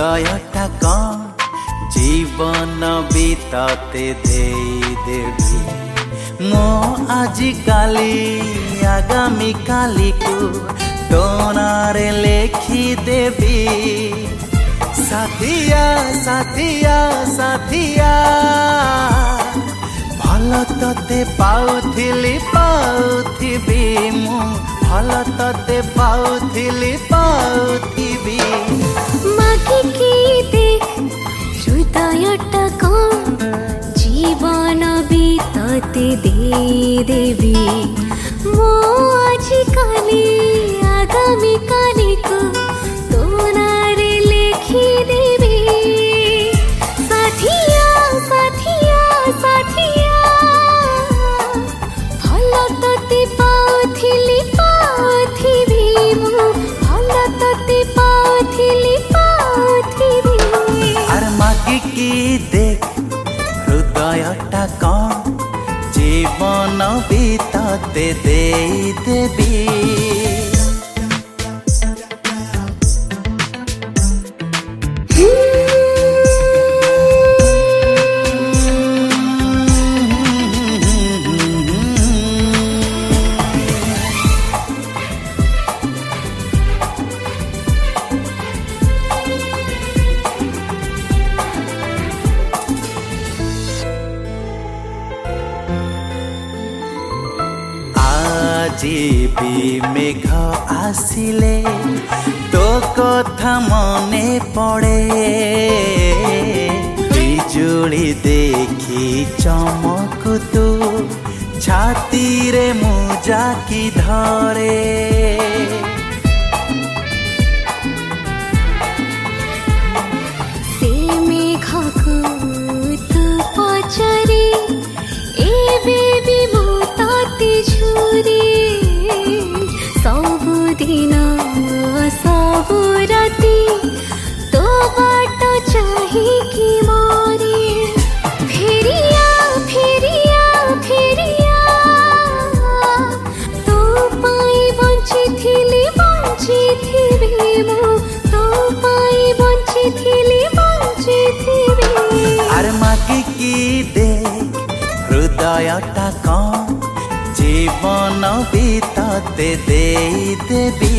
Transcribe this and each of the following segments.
हृदयटा कौन जीवन बीतते देवी मो आजी काली आगामी काली को टोनारे लेखी देवी साथिया साथिया साथिया भल तते पाउथिली पाउथिबी मु भल तते पाउथिली पाउथिबी मागी की देख हृदयटा कौन जीवन बीतते देवी मो आजी काली आगामी काली को तोनारे लेखी देवी साथिया साथिया साथिया भल तते पाउथिली पाउथिबी मु भल तते पाउथिली पाउथिबी अरे मागी की देख हृदयटा कौन जीवन बीतते देवी भी मेघ आसिले तो कथा मने पड़े बिजुली देखी चमक तू छाती रे मुजा की धरे से मेघ तू पचरी ए बेबी मोताती छुरी सबुदिन सबु राति तो बाट चाहिकी मोरी फेरिया फेरिया फेरिया तो पाई बंचिथिली मु तो पाई बंचिथिली अरे मागी की देख हृदयटा कौन जीवन बीतते देवी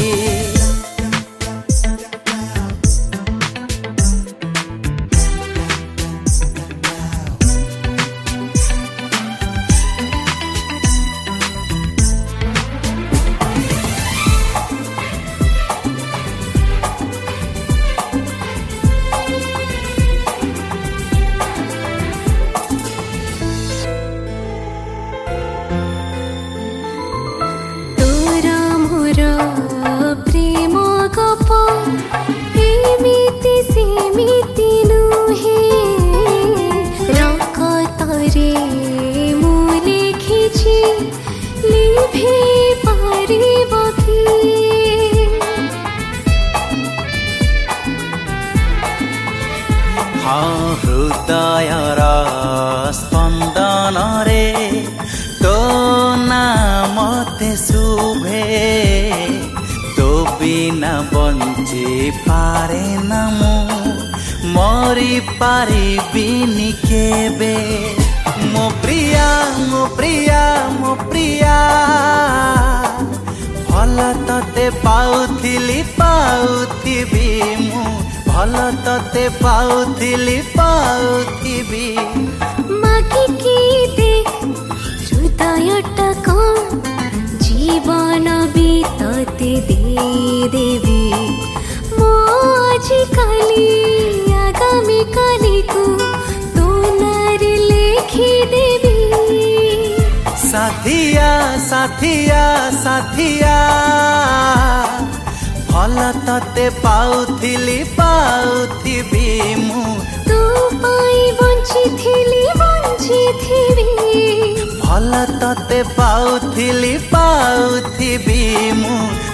प्रेम गप एमिति सेमिति नुहे रकतरे मु लेखिछि लिभे पारिब कि हाँ हृदयर स्पंदन रे तो नाम ते शुभे तो बिना बंची पारे ना मु मरी पारिबिनी केबे मो प्रिया मो प्रिया मो प्रिया भल तते पाउथिली पाउथिबी मु भल तते पाउथिली पाउथिबी मागी की देख हृदयटा कौन जीवन बीतते देवी मो आजी काली आगामी काली को तोनारे लेखी देवी साथिया साथिया साथिया भल तते पाउथिली पाउथिबी मु तो पाई बंचिथिली भल तते पाउथिली पाउथिबी मु